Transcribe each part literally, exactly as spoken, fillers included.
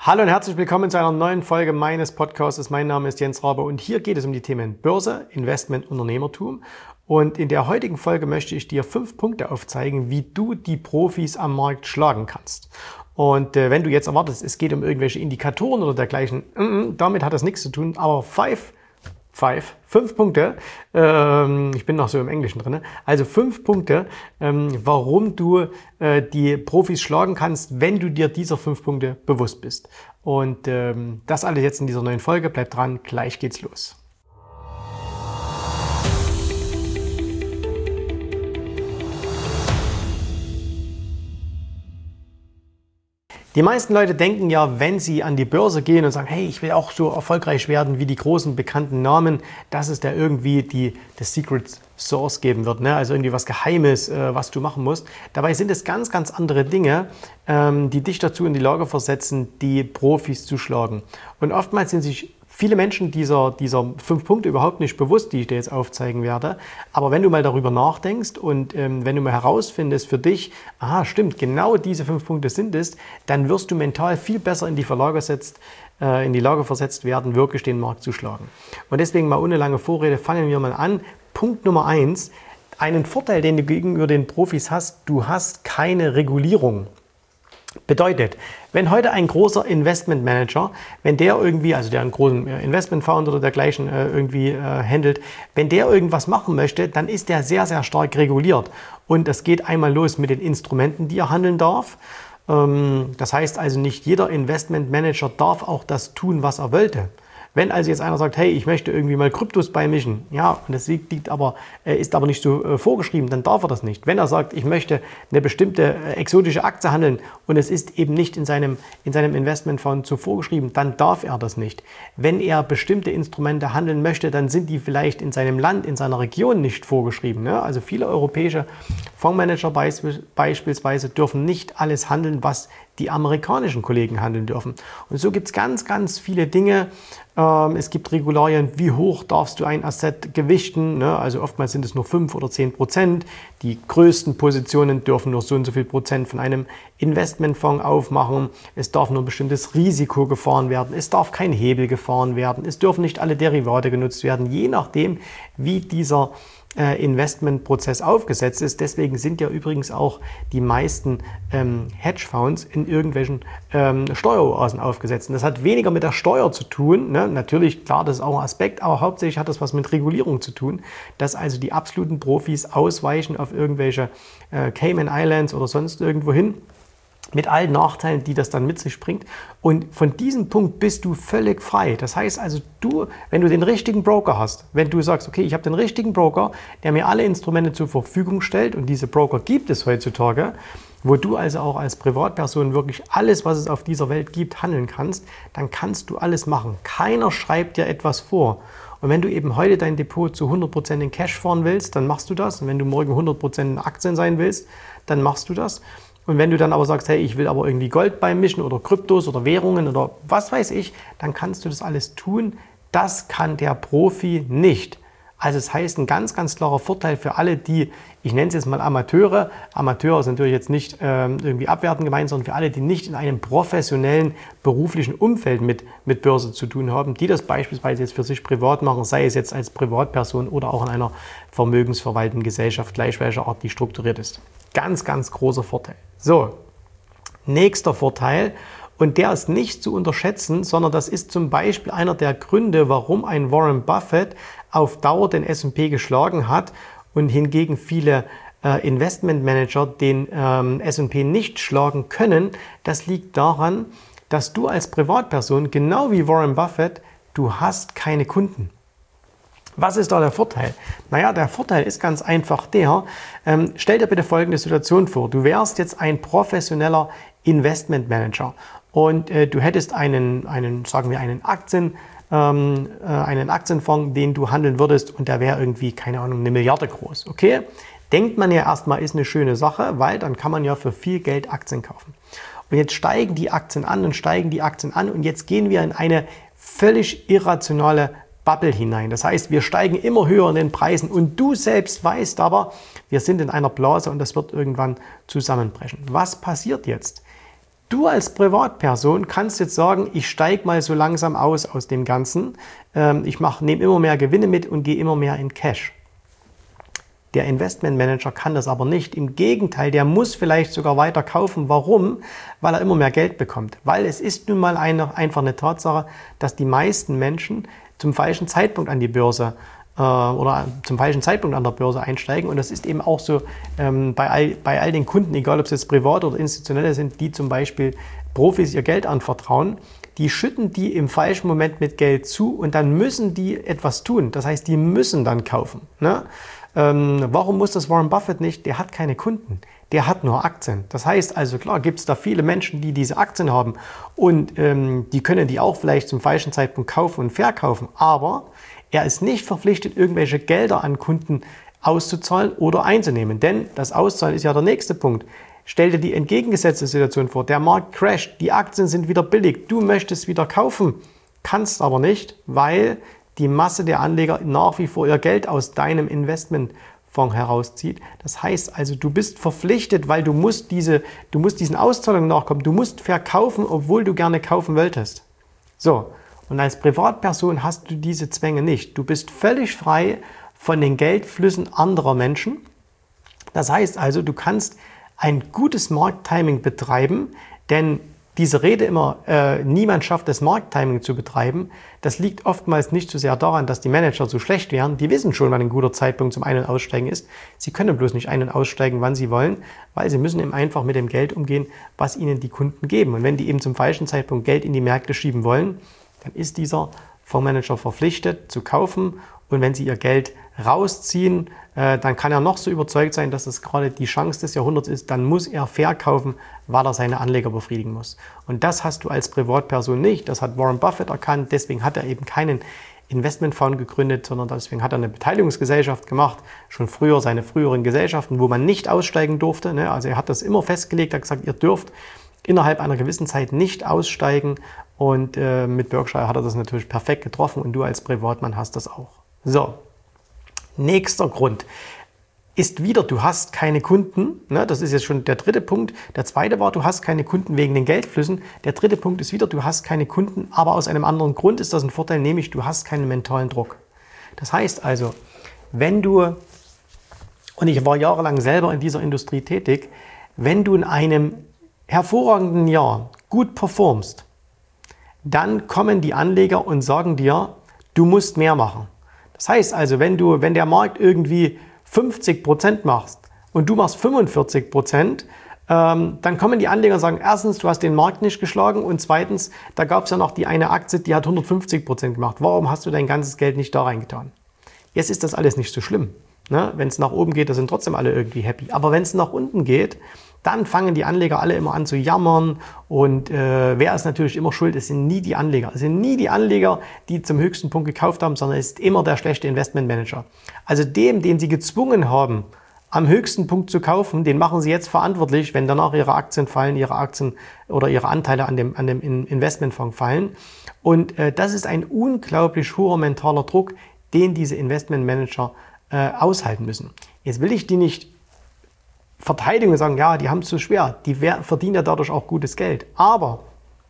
Hallo und herzlich willkommen zu einer neuen Folge meines Podcasts. Mein Name ist Jens Rabe und hier geht es um die Themen Börse, Investment, Unternehmertum. Und in der heutigen Folge möchte ich dir fünf Punkte aufzeigen, wie du die Profis am Markt schlagen kannst. Und äh, wenn du jetzt erwartest, es geht um irgendwelche Indikatoren oder dergleichen, mm, damit hat das nichts zu tun, aber five, five, fünf Punkte, ähm, ich bin noch so im Englischen drin, also fünf Punkte, ähm, warum du äh, die Profis schlagen kannst, wenn du dir dieser fünf Punkte bewusst bist. Und ähm, das alles jetzt in dieser neuen Folge, bleib dran, gleich geht's los. Die meisten Leute denken ja, wenn sie an die Börse gehen und sagen, hey, ich will auch so erfolgreich werden wie die großen bekannten Namen, dass es da irgendwie die, das Secret Sauce geben wird, ne? Also irgendwie was Geheimes, äh, was du machen musst. Dabei sind es ganz, ganz andere Dinge, ähm, die dich dazu in die Lage versetzen, die Profis zu schlagen. Und oftmals sind sich viele Menschen dieser, dieser fünf Punkte überhaupt nicht bewusst, die ich dir jetzt aufzeigen werde. Aber wenn du mal darüber nachdenkst und ähm, wenn du mal herausfindest für dich, aha, stimmt, genau diese fünf Punkte sind es, dann wirst du mental viel besser in die Verlage setzt, äh, in die Lage versetzt werden, wirklich den Markt zu schlagen. Und deswegen mal ohne lange Vorrede, fangen wir mal an. Punkt Nummer eins, einen Vorteil, den du gegenüber den Profis hast, du hast keine Regulierung. Bedeutet, wenn heute ein großer Investmentmanager, wenn der irgendwie, also der einen großen Investmentfonds oder dergleichen äh, irgendwie äh, handelt, wenn der irgendwas machen möchte, dann ist der sehr, sehr stark reguliert. Und das geht einmal los mit den Instrumenten, die er handeln darf. Ähm, das heißt also, nicht jeder Investmentmanager darf auch das tun, was er wollte. Wenn also jetzt einer sagt, hey, ich möchte irgendwie mal Kryptos beimischen, ja, und das liegt aber, ist aber nicht so äh, vorgeschrieben, dann darf er das nicht. Wenn er sagt, ich möchte eine bestimmte äh, exotische Aktie handeln und es ist eben nicht in seinem, in seinem Investmentfonds so vorgeschrieben, dann darf er das nicht. Wenn er bestimmte Instrumente handeln möchte, dann sind die vielleicht in seinem Land, in seiner Region nicht vorgeschrieben. Ne? Also viele europäische Fondsmanager beisp- beispielsweise dürfen nicht alles handeln, was die amerikanischen Kollegen handeln dürfen. Und so gibt es ganz, ganz viele Dinge. Ähm, es gibt Regularien, wie hoch darfst du ein Asset gewichten. Ne? Also oftmals sind es nur fünf oder zehn Prozent. Die größten Positionen dürfen nur so und so viel Prozent von einem Investmentfonds aufmachen. Es darf nur ein bestimmtes Risiko gefahren werden. Es darf kein Hebel gefahren werden. Es dürfen nicht alle Derivate genutzt werden, je nachdem, wie dieser Investmentprozess aufgesetzt ist. Deswegen sind ja übrigens auch die meisten ähm, Hedgefonds in irgendwelchen ähm, Steueroasen aufgesetzt. Und das hat weniger mit der Steuer zu tun. Ne? Natürlich, klar, das ist auch ein Aspekt, aber hauptsächlich hat das was mit Regulierung zu tun, dass also die absoluten Profis ausweichen auf irgendwelche äh, Cayman Islands oder sonst irgendwo hin, mit allen Nachteilen, die das dann mit sich bringt. Und von diesem Punkt bist du völlig frei. Das heißt also, du, wenn du den richtigen Broker hast, wenn du sagst, okay, ich habe den richtigen Broker, der mir alle Instrumente zur Verfügung stellt, und diese Broker gibt es heutzutage, wo du also auch als Privatperson wirklich alles, was es auf dieser Welt gibt, handeln kannst, dann kannst du alles machen. Keiner schreibt dir etwas vor. Und wenn du eben heute dein Depot zu hundert Prozent in Cash fahren willst, dann machst du das. Und wenn du morgen hundert Prozent in Aktien sein willst, dann machst du das. Und wenn du dann aber sagst, hey, ich will aber irgendwie Gold beimischen oder Kryptos oder Währungen oder was weiß ich, dann kannst du das alles tun. Das kann der Profi nicht. Also es heißt, ein ganz, ganz klarer Vorteil für alle, die, ich nenne es jetzt mal Amateure, Amateur ist natürlich jetzt nicht ähm, irgendwie abwertend gemeint, sondern für alle, die nicht in einem professionellen beruflichen Umfeld mit, mit Börse zu tun haben, die das beispielsweise jetzt für sich privat machen, sei es jetzt als Privatperson oder auch in einer vermögensverwaltenden Gesellschaft, gleich welcher Art die strukturiert ist. Ganz, ganz großer Vorteil. So, nächster Vorteil, und der ist nicht zu unterschätzen, sondern das ist zum Beispiel einer der Gründe, warum ein Warren Buffett auf Dauer den S und P geschlagen hat und hingegen viele äh, Investmentmanager den ähm, S und P nicht schlagen können. Das liegt daran, dass du als Privatperson, genau wie Warren Buffett, du hast keine Kunden. Was ist da der Vorteil? Naja, der Vorteil ist ganz einfach der, ähm, stell dir bitte folgende Situation vor. Du wärst jetzt ein professioneller Investmentmanager und äh, du hättest einen, einen, sagen wir, einen Aktien, ähm, äh, einen Aktienfonds, den du handeln würdest und der wäre irgendwie, keine Ahnung, eine Milliarde groß. Okay? Denkt man ja erstmal, ist eine schöne Sache, weil dann kann man ja für viel Geld Aktien kaufen. Und jetzt steigen die Aktien an und steigen die Aktien an und jetzt gehen wir in eine völlig irrationale Bubble hinein. Das heißt, wir steigen immer höher in den Preisen und du selbst weißt aber, wir sind in einer Blase und das wird irgendwann zusammenbrechen. Was passiert jetzt? Du als Privatperson kannst jetzt sagen, ich steige mal so langsam aus aus dem Ganzen. Ähm, ich nehme immer mehr Gewinne mit und gehe immer mehr in Cash. Der Investmentmanager kann das aber nicht. Im Gegenteil, der muss vielleicht sogar weiter kaufen. Warum? Weil er immer mehr Geld bekommt. Weil es ist nun mal eine, einfach eine Tatsache, dass die meisten Menschen zum falschen Zeitpunkt an die Börse äh, oder zum falschen Zeitpunkt an der Börse einsteigen. Und das ist eben auch so ähm, bei, all, bei all den Kunden, egal ob es jetzt privat oder institutionelle sind, die zum Beispiel Profis ihr Geld anvertrauen. Die schütten die im falschen Moment mit Geld zu und dann müssen die etwas tun. Das heißt, die müssen dann kaufen. Ne? Ähm, warum muss das Warren Buffett nicht? Der hat keine Kunden, der hat nur Aktien. Das heißt also, klar, gibt es da viele Menschen, die diese Aktien haben und ähm, die können die auch vielleicht zum falschen Zeitpunkt kaufen und verkaufen, aber er ist nicht verpflichtet, irgendwelche Gelder an Kunden auszuzahlen oder einzunehmen, denn das Auszahlen ist ja der nächste Punkt. Stell dir die entgegengesetzte Situation vor, der Markt crasht, die Aktien sind wieder billig, du möchtest wieder kaufen, kannst aber nicht, weil die Masse der Anleger nach wie vor ihr Geld aus deinem Investmentfonds herauszieht. Das heißt also, du bist verpflichtet, weil du musst, diese, du musst diesen Auszahlungen nachkommen. Du musst verkaufen, obwohl du gerne kaufen wolltest. So, und als Privatperson hast du diese Zwänge nicht. Du bist völlig frei von den Geldflüssen anderer Menschen. Das heißt also, du kannst ein gutes Markttiming betreiben, denn diese Rede immer, äh, niemand schafft es, Markttiming zu betreiben, das liegt oftmals nicht so sehr daran, dass die Manager so schlecht wären. Die wissen schon, wann ein guter Zeitpunkt zum Ein- und Aussteigen ist. Sie können bloß nicht ein- und aussteigen, wann sie wollen, weil sie müssen eben einfach mit dem Geld umgehen, was ihnen die Kunden geben. Und wenn die eben zum falschen Zeitpunkt Geld in die Märkte schieben wollen, dann ist dieser Fondsmanager verpflichtet zu kaufen. Und wenn sie ihr Geld rausziehen, äh, dann kann er noch so überzeugt sein, dass es gerade die Chance des Jahrhunderts ist, dann muss er verkaufen, weil er seine Anleger befriedigen muss. Und das hast du als Privatperson nicht. Das hat Warren Buffett erkannt. Deswegen hat er eben keinen Investmentfonds gegründet, sondern deswegen hat er eine Beteiligungsgesellschaft gemacht. Schon früher seine früheren Gesellschaften, wo man nicht aussteigen durfte. Ne? Also er hat das immer festgelegt, er hat gesagt, ihr dürft innerhalb einer gewissen Zeit nicht aussteigen. Und äh, mit Berkshire hat er das natürlich perfekt getroffen und du als Privatmann hast das auch. So, nächster Grund ist wieder, du hast keine Kunden. Ne? Das ist jetzt schon der dritte Punkt. Der zweite war, du hast keine Kunden wegen den Geldflüssen. Der dritte Punkt ist wieder, du hast keine Kunden, aber aus einem anderen Grund ist das ein Vorteil, nämlich du hast keinen mentalen Druck. Das heißt also, wenn du, und ich war jahrelang selber in dieser Industrie tätig, wenn du in einem hervorragenden Jahr gut performst, dann kommen die Anleger und sagen dir, du musst mehr machen. Das heißt also, wenn du, wenn der Markt irgendwie fünfzig Prozent machst und du machst fünfundvierzig Prozent, ähm, dann kommen die Anleger und sagen, erstens, du hast den Markt nicht geschlagen und zweitens, da gab es ja noch die eine Aktie, die hat hundertfünfzig Prozent gemacht. Warum hast du dein ganzes Geld nicht da reingetan? Jetzt ist das alles nicht so schlimm. Ne? Wenn es nach oben geht, da sind trotzdem alle irgendwie happy. Aber wenn es nach unten geht, dann fangen die Anleger alle immer an zu jammern und äh, wer ist natürlich immer schuld? Es sind nie die Anleger. Es sind nie die Anleger, die zum höchsten Punkt gekauft haben, sondern es ist immer der schlechte Investmentmanager. Also dem, den sie gezwungen haben, am höchsten Punkt zu kaufen, den machen sie jetzt verantwortlich, wenn danach ihre Aktien fallen, ihre Aktien oder ihre Anteile an dem, an dem Investmentfonds fallen. Und äh, das ist ein unglaublich hoher mentaler Druck, den diese Investmentmanager äh, aushalten müssen. Jetzt will ich die nicht verteidigen und sagen, ja, die haben es zu schwer, die verdienen ja dadurch auch gutes Geld. Aber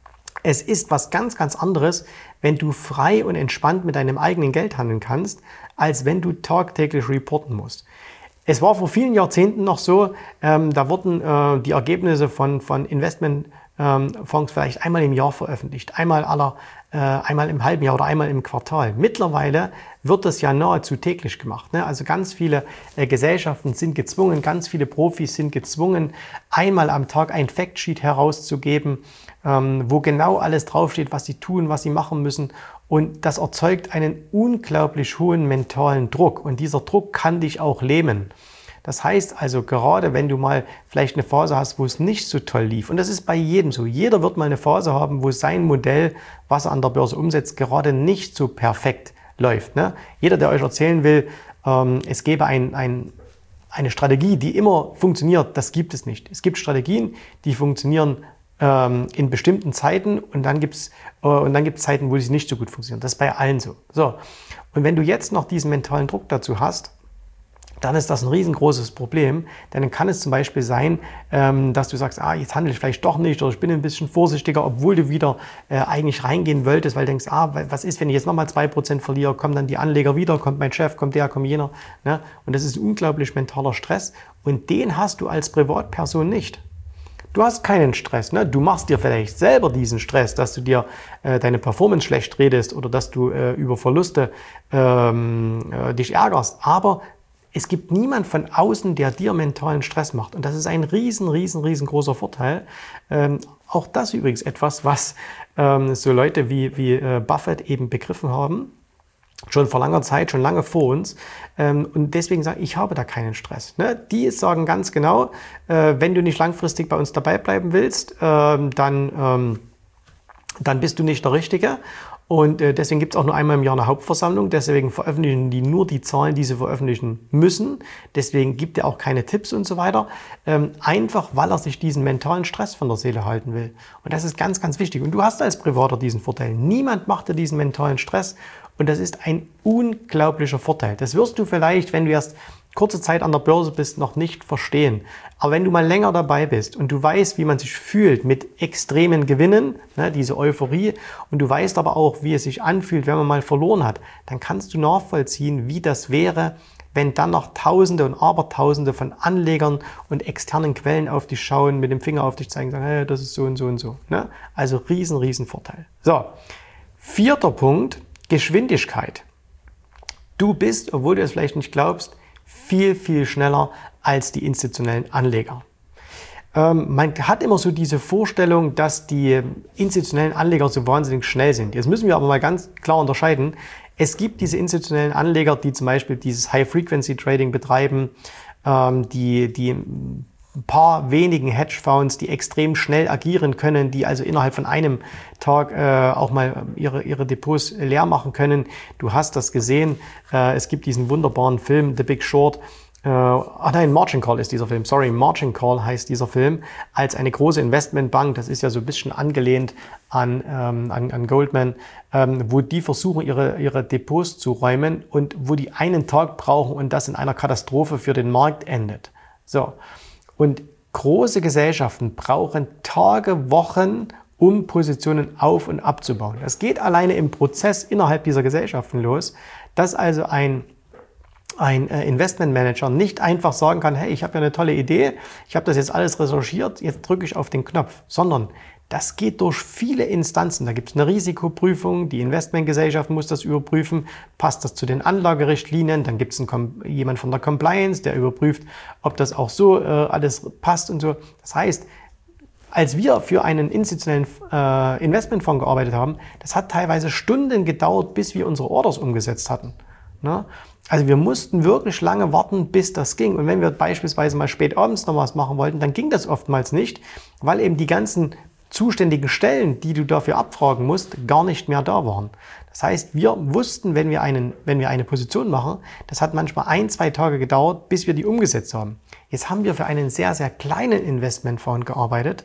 es ist was ganz, ganz anderes, wenn du frei und entspannt mit deinem eigenen Geld handeln kannst, als wenn du tagtäglich reporten musst. Es war vor vielen Jahrzehnten noch so, ähm, da wurden äh, die Ergebnisse von, von Investmentfonds ähm, vielleicht einmal im Jahr veröffentlicht, einmal, aller, äh, einmal im halben Jahr oder einmal im Quartal. Mittlerweile wird das ja nahezu täglich gemacht. Ne? Also ganz viele äh, Gesellschaften sind gezwungen, ganz viele Profis sind gezwungen, einmal am Tag ein Factsheet herauszugeben, ähm, wo genau alles draufsteht, was sie tun, was sie machen müssen. Und das erzeugt einen unglaublich hohen mentalen Druck. Und dieser Druck kann dich auch lähmen. Das heißt also, gerade wenn du mal vielleicht eine Phase hast, wo es nicht so toll lief, und das ist bei jedem so, jeder wird mal eine Phase haben, wo sein Modell, was er an der Börse umsetzt, gerade nicht so perfekt läuft. Ne? Jeder, der euch erzählen will, ähm, es gäbe ein, ein, eine Strategie, die immer funktioniert, das gibt es nicht. Es gibt Strategien, die funktionieren ähm, in bestimmten Zeiten und dann gibt es äh, und dann gibt es Zeiten, wo sie nicht so gut funktionieren. Das ist bei allen so. So. Und wenn du jetzt noch diesen mentalen Druck dazu hast, dann ist das ein riesengroßes Problem. Denn dann kann es zum Beispiel sein, ähm, dass du sagst, ah, jetzt handle ich vielleicht doch nicht oder ich bin ein bisschen vorsichtiger, obwohl du wieder äh, eigentlich reingehen wolltest, weil du denkst, ah, was ist, wenn ich jetzt nochmal zwei Prozent verliere, kommen dann die Anleger wieder, kommt mein Chef, kommt der, kommt jener. Ne? Und das ist unglaublich mentaler Stress und den hast du als Privatperson nicht. Du hast keinen Stress. Ne? Du machst dir vielleicht selber diesen Stress, dass du dir äh, deine Performance schlecht redest oder dass du äh, über Verluste ähm, äh, dich ärgerst. Aber es gibt niemand von außen, der dir mentalen Stress macht. Und das ist ein riesen, riesen, riesengroßer Vorteil. Ähm, auch das übrigens etwas, was ähm, so Leute wie, wie äh, Buffett eben begriffen haben. Schon vor langer Zeit, schon lange vor uns. Ähm, und deswegen sage ich, ich habe da keinen Stress. Ne? Die sagen ganz genau, äh, wenn du nicht langfristig bei uns dabei bleiben willst, ähm, dann, ähm, dann bist du nicht der Richtige. Und äh, deswegen gibt es auch nur einmal im Jahr eine Hauptversammlung. Deswegen veröffentlichen die nur die Zahlen, die sie veröffentlichen müssen. Deswegen gibt er auch keine Tipps und so weiter. Ähm, einfach, weil er sich diesen mentalen Stress von der Seele halten will. Und das ist ganz, ganz wichtig. Und du hast als Privater diesen Vorteil. Niemand macht dir diesen mentalen Stress. Und das ist ein unglaublicher Vorteil. Das wirst du vielleicht, wenn du erst kurze Zeit an der Börse bist, noch nicht verstehen. Aber wenn du mal länger dabei bist und du weißt, wie man sich fühlt mit extremen Gewinnen, ne, diese Euphorie, und du weißt aber auch, wie es sich anfühlt, wenn man mal verloren hat, dann kannst du nachvollziehen, wie das wäre, wenn dann noch Tausende und Abertausende von Anlegern und externen Quellen auf dich schauen, mit dem Finger auf dich zeigen, sagen, hey, das ist so und so und so. Ne? Also riesen, riesen Vorteil. So, vierter Punkt. Geschwindigkeit. Du bist, obwohl du es vielleicht nicht glaubst, viel, viel schneller als die institutionellen Anleger. Ähm, man hat immer so diese Vorstellung, dass die institutionellen Anleger so wahnsinnig schnell sind. Jetzt müssen wir aber mal ganz klar unterscheiden. Es gibt diese institutionellen Anleger, die zum Beispiel dieses High-Frequency-Trading betreiben, ähm, die, die ein paar wenigen Hedgefonds, die extrem schnell agieren können, die also innerhalb von einem Tag äh, auch mal ihre, ihre Depots leer machen können. Du hast das gesehen. Äh, es gibt diesen wunderbaren Film The Big Short. Äh, ah nein, Margin Call ist dieser Film. Sorry, Margin Call heißt dieser Film. Als eine große Investmentbank, das ist ja so ein bisschen angelehnt an, ähm, an, an Goldman, ähm, wo die versuchen, ihre, ihre Depots zu räumen und wo die einen Tag brauchen und das in einer Katastrophe für den Markt endet. So. Und große Gesellschaften brauchen Tage, Wochen, um Positionen auf- und abzubauen. Das geht alleine im Prozess innerhalb dieser Gesellschaften los, dass also ein, ein Investmentmanager nicht einfach sagen kann, hey, ich habe ja eine tolle Idee, ich habe das jetzt alles recherchiert, jetzt drücke ich auf den Knopf, sondern das geht durch viele Instanzen. Da gibt es eine Risikoprüfung, die Investmentgesellschaft muss das überprüfen, passt das zu den Anlagerichtlinien, dann gibt es jemand von der Compliance, der überprüft, ob das auch so äh, alles passt und so. Das heißt, als wir für einen institutionellen äh, Investmentfonds gearbeitet haben, das hat teilweise Stunden gedauert, bis wir unsere Orders umgesetzt hatten. Ne? Also wir mussten wirklich lange warten, bis das ging. Und wenn wir beispielsweise mal spät abends noch was machen wollten, dann ging das oftmals nicht, weil eben die ganzen zuständigen Stellen, die du dafür abfragen musst, gar nicht mehr da waren. Das heißt, wir wussten, wenn wir, einen, wenn wir eine Position machen, das hat manchmal ein, zwei Tage gedauert, bis wir die umgesetzt haben. Jetzt haben wir für einen sehr, sehr kleinen Investmentfonds gearbeitet.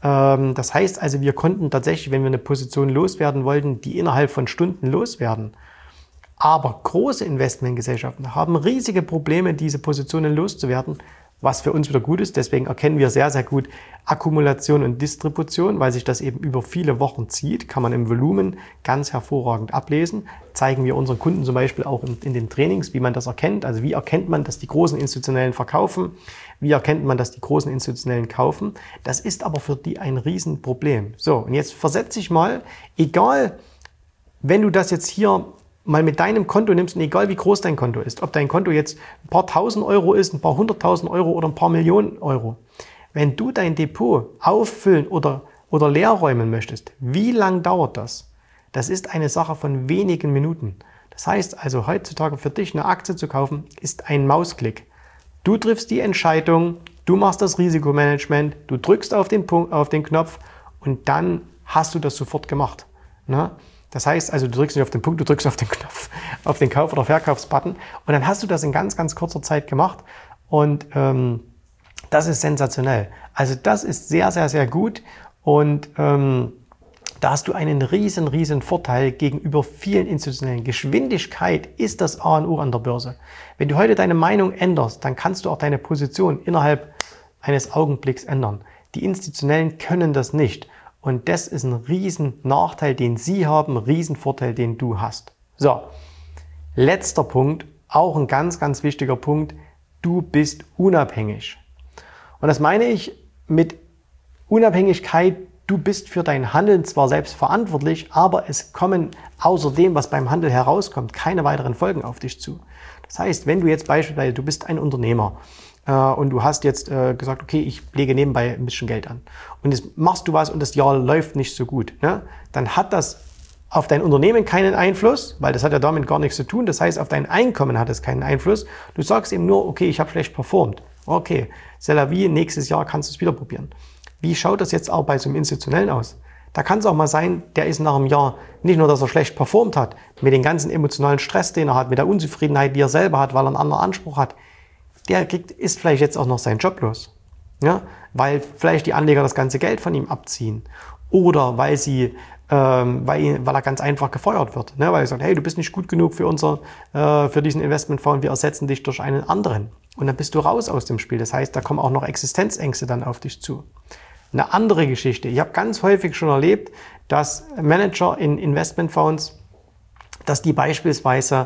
Das heißt also, wir konnten tatsächlich, wenn wir eine Position loswerden wollten, die innerhalb von Stunden loswerden. Aber große Investmentgesellschaften haben riesige Probleme, diese Positionen loszuwerden, was für uns wieder gut ist. Deswegen erkennen wir sehr, sehr gut Akkumulation und Distribution, weil sich das eben über viele Wochen zieht, kann man im Volumen ganz hervorragend ablesen. Zeigen wir unseren Kunden zum Beispiel auch in, in den Trainings, wie man das erkennt. Also wie erkennt man, dass die großen Institutionellen verkaufen? Wie erkennt man, dass die großen Institutionellen kaufen? Das ist aber für die ein Riesenproblem. So, und jetzt versetze ich mal, egal, wenn du das jetzt hier mal mit deinem Konto nimmst und egal wie groß dein Konto ist, ob dein Konto jetzt ein paar tausend Euro ist, ein paar hunderttausend Euro oder ein paar Millionen Euro, wenn du dein Depot auffüllen oder, oder leer räumen möchtest, wie lang dauert das? Das ist eine Sache von wenigen Minuten. Das heißt also, heutzutage für dich eine Aktie zu kaufen, ist ein Mausklick. Du triffst die Entscheidung, du machst das Risikomanagement, du drückst auf den Punkt, auf den Knopf und dann hast du das sofort gemacht. Ne? Das heißt also, du drückst nicht auf den Punkt, du drückst auf den Knopf, auf den Kauf- oder Verkaufsbutton und dann hast du das in ganz, ganz kurzer Zeit gemacht und ähm, das ist sensationell. Also das ist sehr, sehr, sehr gut und ähm, Da hast du einen riesen, riesen Vorteil gegenüber vielen Institutionellen. Geschwindigkeit ist das A und O an der Börse. Wenn du heute deine Meinung änderst, dann kannst du auch deine Position innerhalb eines Augenblicks ändern. Die Institutionellen können das nicht. Und das ist ein riesen Nachteil, den sie haben, ein riesen Vorteil, den du hast. So, letzter Punkt, auch ein ganz, ganz wichtiger Punkt. Du bist unabhängig. Und das meine ich mit Unabhängigkeit. Du bist für dein Handeln zwar selbst verantwortlich, aber es kommen außer dem, was beim Handel herauskommt, keine weiteren Folgen auf dich zu. Das heißt, wenn du jetzt beispielsweise, du bist ein Unternehmer äh, und du hast jetzt äh, gesagt, okay, ich lege nebenbei ein bisschen Geld an und jetzt machst du was und das Jahr läuft nicht so gut, ne? Dann hat das auf dein Unternehmen keinen Einfluss, weil das hat ja damit gar nichts zu tun. Das heißt, auf dein Einkommen hat es keinen Einfluss. Du sagst eben nur, okay, ich habe schlecht performt. Okay, c'est la vie, nächstes Jahr kannst du es wieder probieren. Wie schaut das jetzt auch bei so einem Institutionellen aus? Da kann es auch mal sein, der ist nach einem Jahr nicht nur, dass er schlecht performt hat, mit dem ganzen emotionalen Stress, den er hat, mit der Unzufriedenheit, die er selber hat, weil er einen anderen Anspruch hat, der kriegt, ist vielleicht jetzt auch noch seinen Job los. Ja? Weil vielleicht die Anleger das ganze Geld von ihm abziehen. Oder weil sie, ähm, weil, weil er ganz einfach gefeuert wird. Ne? Weil er sagt, hey, du bist nicht gut genug für, unser, äh, für diesen Investmentfonds, wir ersetzen dich durch einen anderen. Und dann bist du raus aus dem Spiel. Das heißt, da kommen auch noch Existenzängste dann auf dich zu. Eine andere Geschichte. Ich habe ganz häufig schon erlebt, dass Manager in Investmentfonds, dass die beispielsweise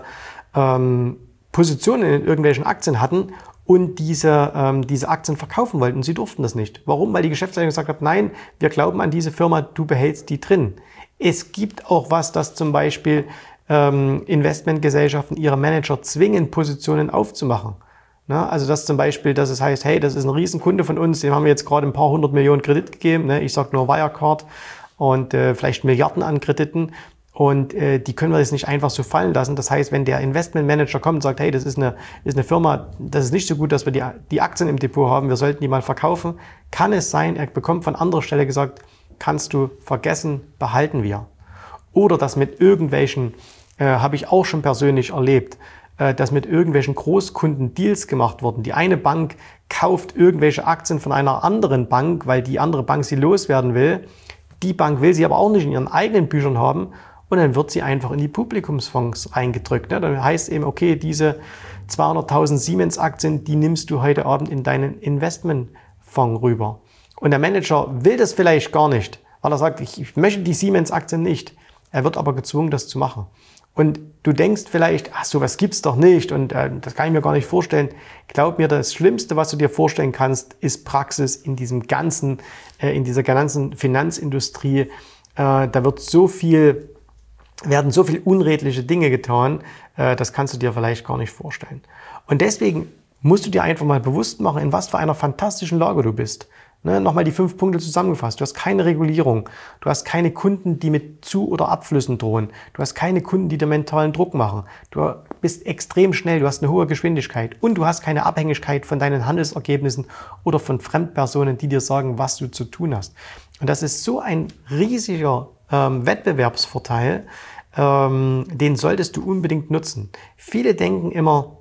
ähm, Positionen in irgendwelchen Aktien hatten und diese, ähm, diese Aktien verkaufen wollten. Und sie durften das nicht. Warum? Weil die Geschäftsleitung gesagt hat, nein, wir glauben an diese Firma, du behältst die drin. Es gibt auch was, dass zum Beispiel ähm, Investmentgesellschaften ihre Manager zwingen, Positionen aufzumachen. Na, also das zum Beispiel, dass es heißt, hey, das ist ein Riesenkunde von uns, dem haben wir jetzt gerade ein paar hundert Millionen Kredit gegeben, ne? Ich sage nur Wirecard und äh, vielleicht Milliarden an Krediten und äh, die können wir jetzt nicht einfach so fallen lassen. Das heißt, wenn der Investmentmanager kommt und sagt, hey, das ist eine, ist eine Firma, das ist nicht so gut, dass wir die, die Aktien im Depot haben, wir sollten die mal verkaufen, kann es sein, er bekommt von anderer Stelle gesagt, kannst du vergessen, behalten wir. Oder das mit irgendwelchen, äh, habe ich auch schon persönlich erlebt, dass mit irgendwelchen Großkunden Deals gemacht wurden. Die eine Bank kauft irgendwelche Aktien von einer anderen Bank, weil die andere Bank sie loswerden will. Die Bank will sie aber auch nicht in ihren eigenen Büchern haben und dann wird sie einfach in die Publikumsfonds reingedrückt. Dann heißt eben, okay, diese zweihunderttausend Siemens-Aktien, die nimmst du heute Abend in deinen Investmentfonds rüber. Und der Manager will das vielleicht gar nicht, weil er sagt, ich, ich möchte die Siemens-Aktien nicht. Er wird aber gezwungen, das zu machen. Und du denkst vielleicht, ach, sowas gibt's doch nicht und äh, das kann ich mir gar nicht vorstellen. Glaub mir, das Schlimmste, was du dir vorstellen kannst, ist Praxis in diesem ganzen, äh, in dieser ganzen Finanzindustrie. Äh, da wird so viel, werden so viel unredliche Dinge getan, äh, das kannst du dir vielleicht gar nicht vorstellen. Und deswegen musst du dir einfach mal bewusst machen, in was für einer fantastischen Lage du bist. Ne, nochmal die fünf Punkte zusammengefasst. Du hast keine Regulierung. Du hast keine Kunden, die mit Zu- oder Abflüssen drohen. Du hast keine Kunden, die dir mentalen Druck machen. Du bist extrem schnell. Du hast eine hohe Geschwindigkeit. Und du hast keine Abhängigkeit von deinen Handelsergebnissen oder von Fremdpersonen, die dir sagen, was du zu tun hast. Und das ist so ein riesiger ähm, Wettbewerbsvorteil. Ähm, den solltest du unbedingt nutzen. Viele denken immer,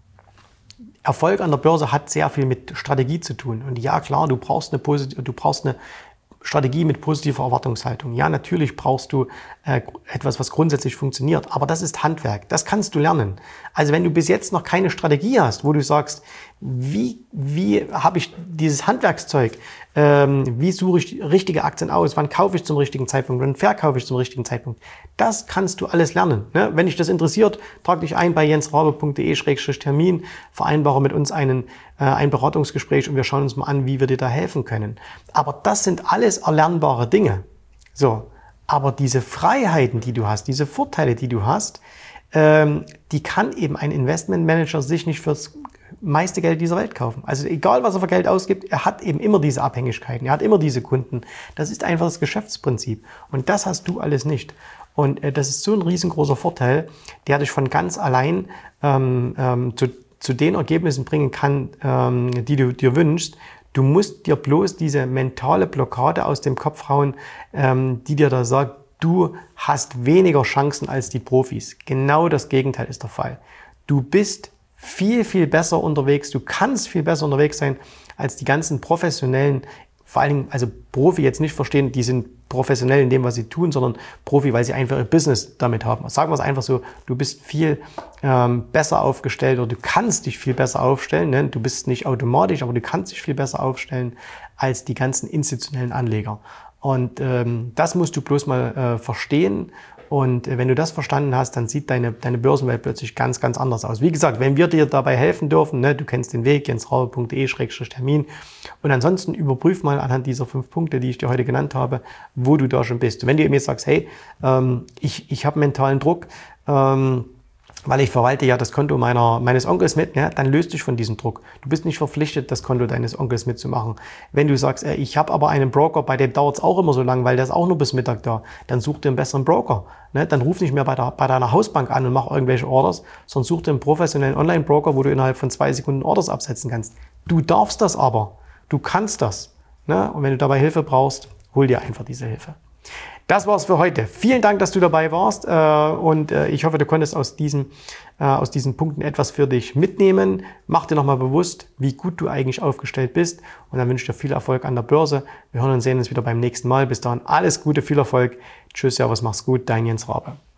Erfolg an der Börse hat sehr viel mit Strategie zu tun. Und ja, klar, du brauchst eine, Posit- du brauchst eine Strategie mit positiver Erwartungshaltung. Ja, natürlich brauchst du äh, etwas, was grundsätzlich funktioniert. Aber das ist Handwerk. Das kannst du lernen. Also wenn du bis jetzt noch keine Strategie hast, wo du sagst, wie, wie habe ich dieses Handwerkszeug, ähm, wie suche ich richtige Aktien aus, wann kaufe ich zum richtigen Zeitpunkt, wann verkaufe ich zum richtigen Zeitpunkt, das kannst du alles lernen. Ne? Wenn dich das interessiert, trag dich ein bei jensrabe punkt de Schrägstrich Termin, vereinbare mit uns einen, äh, ein Beratungsgespräch und wir schauen uns mal an, wie wir dir da helfen können. Aber das sind alles erlernbare Dinge. So, aber diese Freiheiten, die du hast, diese Vorteile, die du hast, ähm, die kann eben ein Investmentmanager sich nicht fürs meiste Geld dieser Welt kaufen. Also egal, was er für Geld ausgibt, er hat eben immer diese Abhängigkeiten, er hat immer diese Kunden. Das ist einfach das Geschäftsprinzip. Und das hast du alles nicht. Und äh, das ist so ein riesengroßer Vorteil, der dich von ganz allein ähm, ähm, zu, zu den Ergebnissen bringen kann, ähm, die du dir wünschst. Du musst dir bloß diese mentale Blockade aus dem Kopf hauen, ähm, die dir da sagt, du hast weniger Chancen als die Profis. Genau das Gegenteil ist der Fall. Du bist viel, viel besser unterwegs. Du kannst viel besser unterwegs sein als die ganzen professionellen vor allen Dingen, also Profi jetzt nicht verstehen, die sind professionell in dem, was sie tun, sondern Profi, weil sie einfach ihr Business damit haben. Sagen wir es einfach so, du bist viel ähm, besser aufgestellt oder du kannst dich viel besser aufstellen. Ne? Du bist nicht automatisch, aber du kannst dich viel besser aufstellen als die ganzen institutionellen Anleger. Und ähm, das musst du bloß mal äh, verstehen. Und wenn du das verstanden hast, dann sieht deine, deine Börsenwelt plötzlich ganz, ganz anders aus. Wie gesagt, wenn wir dir dabei helfen dürfen, ne, du kennst den Weg, jens raue punkt de Schrägstrich Termin. Und ansonsten überprüf mal anhand dieser fünf Punkte, die ich dir heute genannt habe, wo du da schon bist. Und wenn du mir sagst, hey, ähm, ich, ich habe mentalen Druck, ähm, weil ich verwalte ja das Konto meiner, meines Onkels mit, ne, dann löst dich von diesem Druck. Du bist nicht verpflichtet, das Konto deines Onkels mitzumachen. Wenn du sagst, ey, ich habe aber einen Broker, bei dem dauert es auch immer so lang, weil der ist auch nur bis Mittag da, dann such dir einen besseren Broker. Ne? Dann ruf nicht mehr bei, der, bei deiner Hausbank an und mach irgendwelche Orders, sondern such dir einen professionellen Online-Broker, wo du innerhalb von zwei Sekunden Orders absetzen kannst. Du darfst das aber. Du kannst das. Ne? Und wenn du dabei Hilfe brauchst, hol dir einfach diese Hilfe. Das war's für heute. Vielen Dank, dass du dabei warst und ich hoffe, du konntest aus diesen, aus diesen Punkten etwas für dich mitnehmen. Mach dir nochmal bewusst, wie gut du eigentlich aufgestellt bist und dann wünsche ich dir viel Erfolg an der Börse. Wir hören und sehen uns wieder beim nächsten Mal. Bis dahin alles Gute, viel Erfolg. Tschüss, servus, mach's gut, dein Jens Rabe.